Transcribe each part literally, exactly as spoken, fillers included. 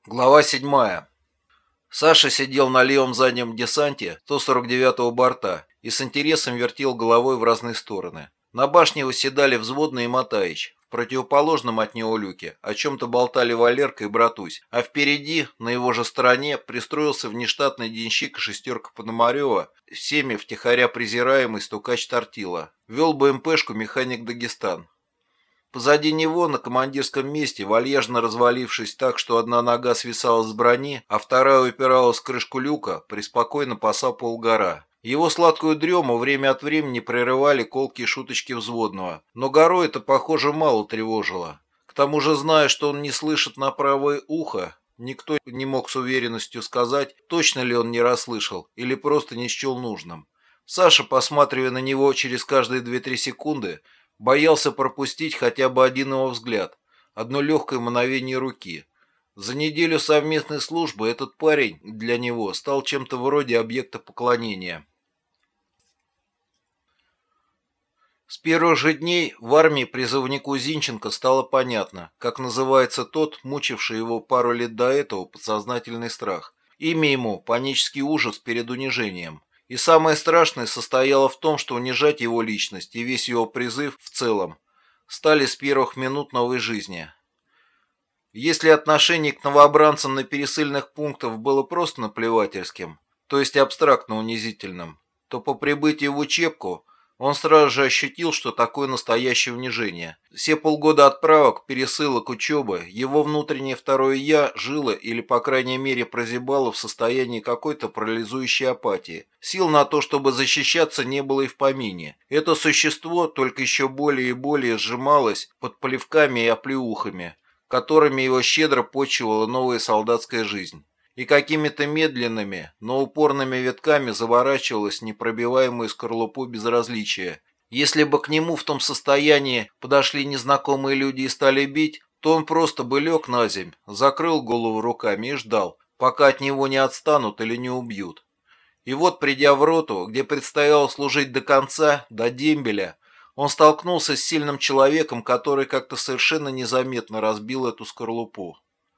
Глава седьмая. Саша сидел на левом заднем десанте сто сорок девятого борта и с интересом вертел головой в разные стороны. На башне восседали Взводный и Матаич. В противоположном от него люке о чем-то болтали Валерка и Братусь, а впереди, на его же стороне, пристроился внештатный денщик и шестерка Пономарева, всеми втихаря презираемый стукач Тортила. Вел БМПшку механик Дагестан. Позади него, на командирском месте, вальяжно развалившись так, что одна нога свисала с брони, а вторая упиралась в крышку люка, преспокойно посапывал Гора. Его сладкую дрему время от времени прерывали колкие шуточки Взводного, но Гору это, похоже, мало тревожило. К тому же, зная, что он не слышит на правое ухо, никто не мог с уверенностью сказать, точно ли он не расслышал или просто не счел нужным. Саша, посматривая на него через каждые две-три секунды, боялся пропустить хотя бы один его взгляд, одно легкое мгновение руки. За неделю совместной службы этот парень для него стал чем-то вроде объекта поклонения. С первых же дней в армии призывнику Зинченко стало понятно, как называется тот, мучивший его пару лет до этого подсознательный страх. Имя ему – панический ужас перед унижением. И самое страшное состояло в том, что унижать его личность и весь его призыв в целом стали с первых минут новой жизни. Если отношение к новобранцам на пересыльных пунктах было просто наплевательским, то есть абстрактно унизительным, то по прибытии в учебку он сразу же ощутил, что такое настоящее унижение. Все полгода отправок, пересылок, учебы, его внутреннее второе «я» жило или, по крайней мере, прозябало в состоянии какой-то парализующей апатии. Сил на то, чтобы защищаться, не было и в помине. Это существо только еще более и более сжималось под плевками и оплеухами, которыми его щедро почивала новая солдатская жизнь. И какими-то медленными, но упорными витками заворачивалась в непробиваемую скорлупу безразличия. Если бы к нему в том состоянии подошли незнакомые люди и стали бить, то он просто бы лег на земь, закрыл голову руками и ждал, пока от него не отстанут или не убьют. И вот, придя в роту, где предстояло служить до конца, до дембеля, он столкнулся с сильным человеком, который как-то совершенно незаметно разбил эту скорлупу.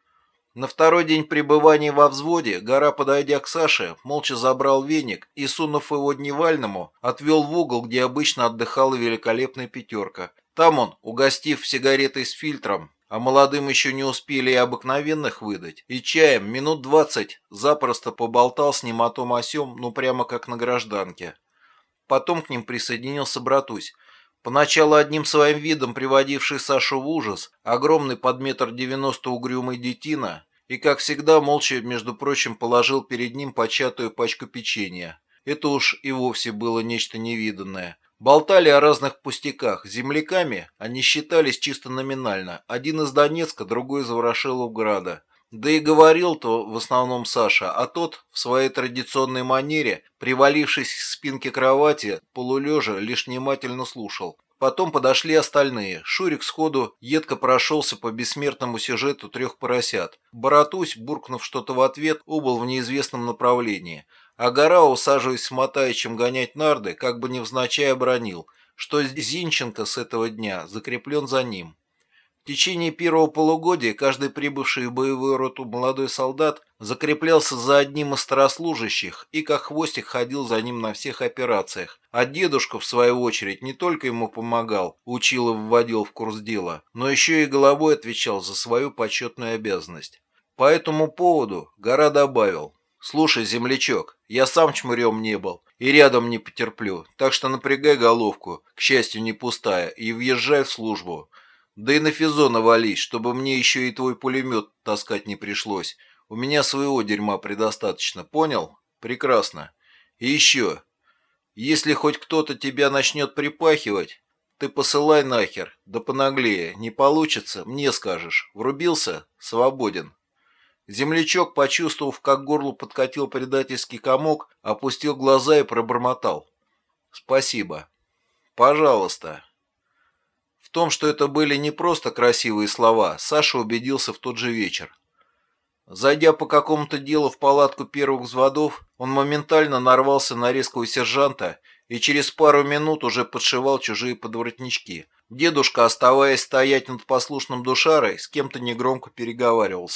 На второй день пребывания во взводе Гора, подойдя к Саше, молча забрал веник и, сунув его Дневальному, отвел в угол, где обычно отдыхала великолепная пятерка. Там он, угостив сигаретой с фильтром, а молодым еще не успели и обыкновенных выдать, и чаем минут двадцать запросто поболтал с ним о том о сём, ну прямо как на гражданке. Потом к ним присоединился Братусь, поначалу одним своим видом приводивший Сашу в ужас, огромный под метр девяносто угрюмый детина, и, как всегда, молча, между прочим, положил перед ним початую пачку печенья. Это уж и вовсе было нечто невиданное. Болтали о разных пустяках. Земляками они считались чисто номинально. Один из Донецка, другой из Ворошиловграда. Да и говорил-то в основном Саша, а тот, в своей традиционной манере, привалившись к спинке кровати, полулежа, лишь внимательно слушал. Потом подошли остальные. Шурик сходу едко прошелся по бессмертному сюжету трех поросят. Боротусь, буркнув что-то в ответ, убыл в неизвестном направлении. А Гора, усаживаясь с Матаичем гонять нарды, как бы невзначай обронил, что Зинченко с этого дня закреплен за ним. В течение первого полугодия каждый прибывший в боевую роту молодой солдат закреплялся за одним из старослужащих и как хвостик ходил за ним на всех операциях. А дедушка, в свою очередь, не только ему помогал, учил и вводил в курс дела, но еще и головой отвечал за свою почетную обязанность. По этому поводу Гора добавил: «Слушай, землячок, я сам чмырем не был и рядом не потерплю, так что напрягай головку, к счастью не пустая, и въезжай в службу. Да и на физо навались, чтобы мне еще и твой пулемет таскать не пришлось. У меня своего дерьма предостаточно, понял? Прекрасно. И еще, если хоть кто-то тебя начнет припахивать, ты посылай нахер, да понаглее. Не получится, мне скажешь. Врубился? Свободен». Землячок, почувствовав, как к горлу подкатил предательский комок, опустил глаза и пробормотал: «Спасибо. Пожалуйста». В том, что это были не просто красивые слова, Саша убедился в тот же вечер. Зайдя по какому-то делу в палатку первых взводов, он моментально нарвался на резкого сержанта и через пару минут уже подшивал чужие подворотнички. Дедушка, оставаясь стоять над послушным душарой, с кем-то негромко переговаривался.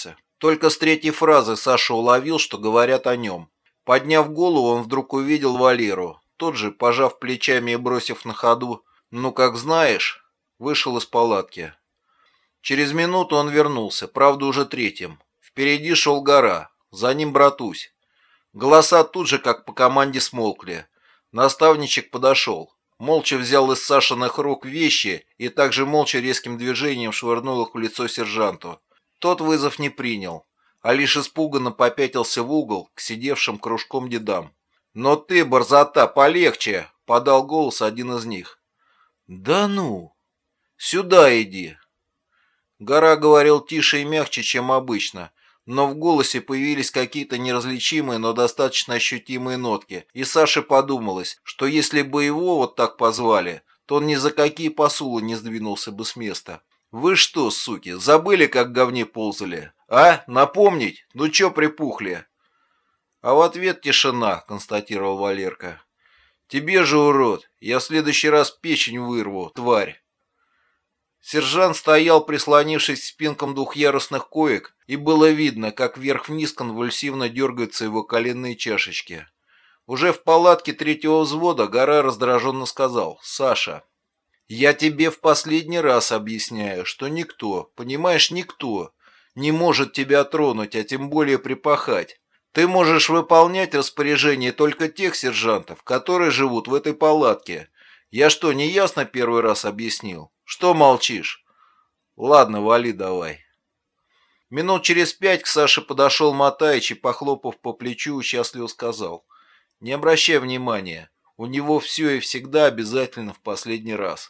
Только с третьей фразы Саша уловил, что говорят о нем. Подняв голову, он вдруг увидел Валеру. Тот же, пожав плечами и бросив на ходу «ну как знаешь», вышел из палатки. Через минуту он вернулся, правда уже третьим. Впереди шел Гора, за ним Братусь. Голоса тут же, как по команде, смолкли. Наставничек подошел. Молча взял из Сашиных рук вещи и также молча резким движением швырнул их в лицо сержанту. Тот вызов не принял, а лишь испуганно попятился в угол к сидевшим кружком дедам. «Но ты, борзота, полегче!» — подал голос один из них. «Да ну! Сюда иди!» Гора говорил тише и мягче, чем обычно, но в голосе появились какие-то неразличимые, но достаточно ощутимые нотки, и Саше подумалось, что если бы его вот так позвали, то он ни за какие посулы не сдвинулся бы с места. «Вы что, суки, забыли, как в говне ползали? А? Напомнить? Ну чё припухли?» А в ответ тишина, констатировал Валерка. «Тебе же, урод, я в следующий раз печень вырву, тварь!» Сержант стоял, прислонившись к спинкам двухъярусных коек, и было видно, как вверх-вниз конвульсивно дергаются его коленные чашечки. Уже в палатке третьего взвода Гора раздраженно сказал: «Саша, я тебе в последний раз объясняю, что никто, понимаешь, никто не может тебя тронуть, а тем более припахать. Ты можешь выполнять распоряжения только тех сержантов, которые живут в этой палатке. Я что, неясно первый раз объяснил? Что молчишь? Ладно, вали давай». Минут через пять к Саше подошел Матаич и, похлопав по плечу, участливо сказал: «Не обращай внимания, у него все и всегда обязательно в последний раз».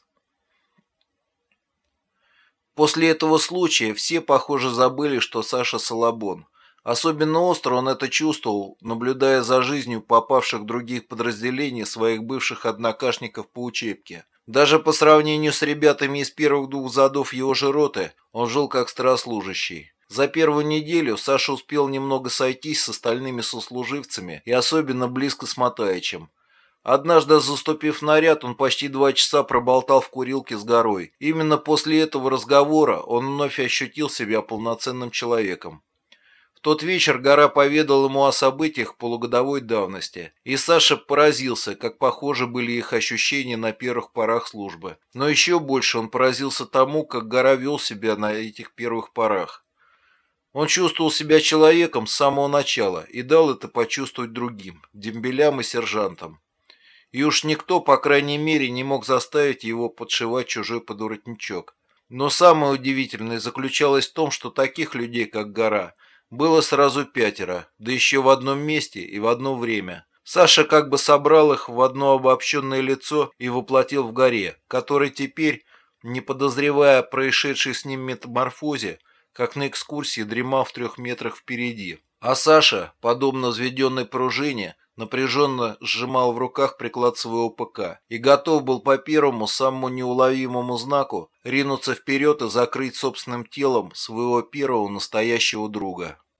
После этого случая все, похоже, забыли, что Саша Салабон. Особенно остро он это чувствовал, наблюдая за жизнью попавших в других подразделений своих бывших однокашников по учебке. Даже по сравнению с ребятами из первых двух задов его же роты, он жил как старослужащий. За первую неделю Саша успел немного сойтись с остальными сослуживцами и особенно близко с Матаичем. Однажды, заступив в наряд, он почти два часа проболтал в курилке с Горой. Именно после этого разговора он вновь ощутил себя полноценным человеком. В тот вечер Гора поведал ему о событиях полугодовой давности, и Саша поразился, как похожи были их ощущения на первых порах службы. Но еще больше он поразился тому, как Гора вел себя на этих первых порах. Он чувствовал себя человеком с самого начала и дал это почувствовать другим, дембелям и сержантам. И уж никто, по крайней мере, не мог заставить его подшивать чужой подворотничок. Но самое удивительное заключалось в том, что таких людей, как Гора, было сразу пятеро, да еще в одном месте и в одно время. Саша как бы собрал их в одно обобщенное лицо и воплотил в Горе, который теперь, не подозревая о происшедшей с ним метаморфозе, как на экскурсии дремал в трех метрах впереди. А Саша, подобно взведенной пружине, напряженно сжимал в руках приклад своего ПК и готов был по первому, самому неуловимому знаку ринуться вперед и закрыть собственным телом своего первого настоящего друга.